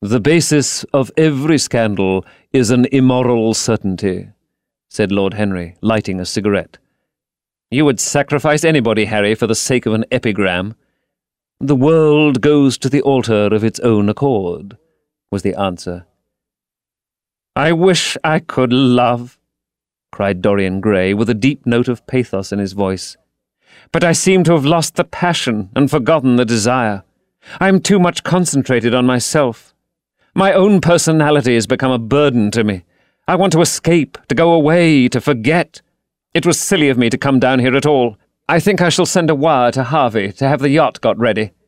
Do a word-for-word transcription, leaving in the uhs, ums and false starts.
"The basis of every scandal is an immoral certainty," said Lord Henry, lighting a cigarette. "You would sacrifice anybody, Harry, for the sake of an epigram." "The world goes to the altar of its own accord," was the answer. "I wish I could love," cried Dorian Gray, with a deep note of pathos in his voice. "But I seem to have lost the passion and forgotten the desire. I am too much concentrated on myself. My own personality has become a burden to me. I want to escape, to go away, to forget. It was silly of me to come down here at all. I think I shall send a wire to Harvey to have the yacht got ready.